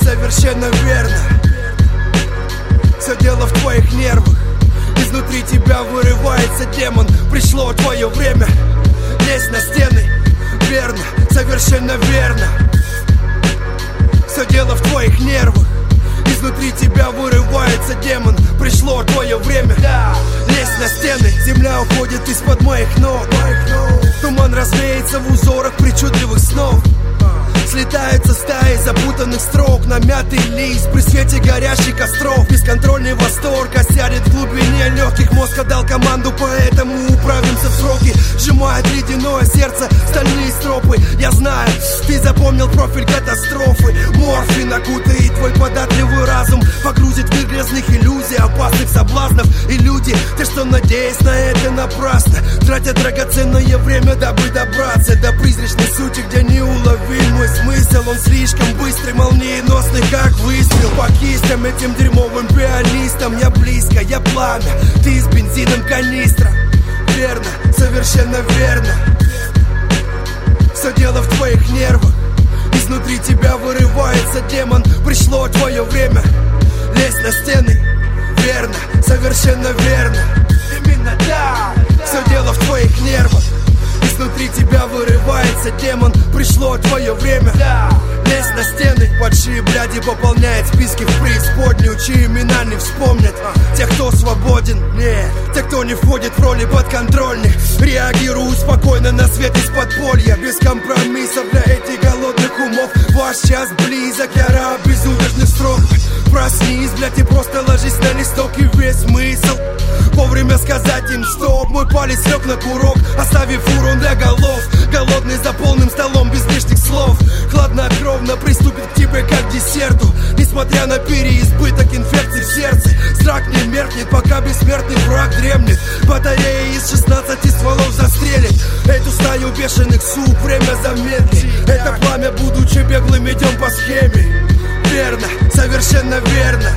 совершенно верно. Все дело в твоих нервах. Изнутри тебя вырывается демон. Пришло твое время. Лезь на стены. Верно, совершенно верно. Все дело в твоих нервах. Изнутри тебя вырывается демон. Пришло твое время. Лезь на стены. Земля уходит из-под моих ног. Туман развеется в узорах причудливых снов. Слетаются стаи запутанных строк на мятый лист при свете горящих костров. Бесконтрольный восторг осядет в глубине легких. Мозг отдал команду, поэтому управимся в сроки. Сжимает ледяное сердце стальные стропы. Я знаю, ты запомнил профиль катастрофы. Морфин окутает твой податливый разум, погрузит в мир грязных иллюзий, опасных соблазнов. И люди, ты что, надеясь на это напрасно, тратят драгоценное время, дабы добраться до призрачной сути, где неуловимый смысл. Он слишком быстрый, молниеносный, как выстрел по кистям этим дерьмовым пианистам. Я близко, я пламя, ты с бензином канистра. Верно, совершенно верно. Все дело в твоих нервах. Изнутри тебя вырывается демон. Пришло твое время. Лезь на стены. Верно, совершенно верно. Именно так. Все дело в твоих нервах. Изнутри тебя вырывается демон. Пришло твое время. Лезь на стены. Падшие бляди пополняют списки в преисподнюю, чьи имена не вспомнят. Те, кто свободен, не. Те, кто не входит в роли подконтрольных. Реагируют спокойно на свет из подполья. Без компромиссов для этих голодных умов. Ваш час близок, яра безудержных строк. Проснись, блядь, и просто ложись на листок. И весь смысл вовремя сказать им стоп. Мой палец лег на курок, оставив урон для голов. Голодный за полным столом без лишних слов. Хладнокровно приступит к тебе как к десерту. Несмотря на переизбыток инфекций в сердце. Страх не меркнет, пока бессмертный враг дремлет. Батарея из 16 стволов застрелит эту стаю бешеных сук. Время замедлит. Это пламя, будучи беглым, идем по схеме. Верно, совершенно верно.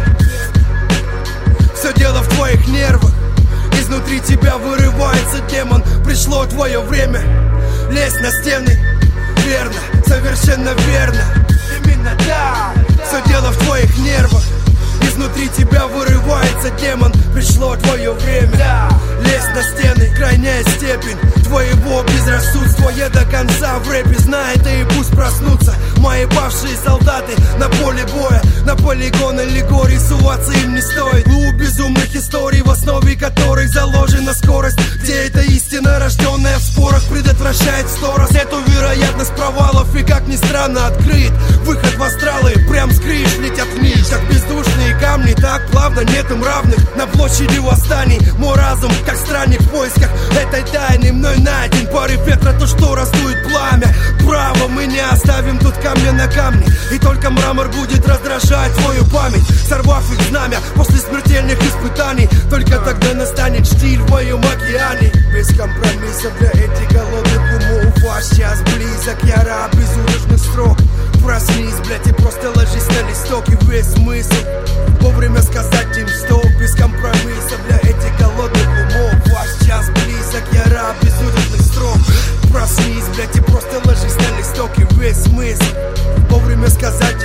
Все дело в твоих нервах. Изнутри тебя вырывается демон. Пришло твое время. Лезь на стены. Верно, совершенно верно. Именно так. Все дело в твоих нервах. Изнутри тебя вырывается демон. Пришло твое время. Лезь на стены. Крайняя степень твоего безрассудства. Я до конца в рэпе, знай это и пусть проснутся мои бывшие солдаты на поле боя. На полигон аллегорий суваться им не стоит. У безумных историй, в основе которых заложена скорость. Где эта истина, рожденная в спорах, предотвращает сто раз эту вероятность провалов. И как ни странно, открыт выход в астралы. Прям с крыш летят вниз, как бездушные камни. Так плавно, нет им равных. На площади восстаний мой разум, как странник в поисках этой тайны. Мной найден порыв ветра, то, что раздует пламя. Право, мы не оставим тут камня на камне. И только мрамор будет раздражать твою память, сорвав их знамя после смертельных испытаний. Только тогда настанет штиль в моем океане. Без компромиссов для этих голодных умов. Ваш час близок, я раб безудержных строк. Проснись, блядь, и просто ложись на листок. И весь смысл вовремя сказать им стоп. Без компромиссов для этих голодных умов. Ваш час близок, я раб безудержных строк. Проснись, блядь, и просто ложись на листок. И весь смысл вовремя сказать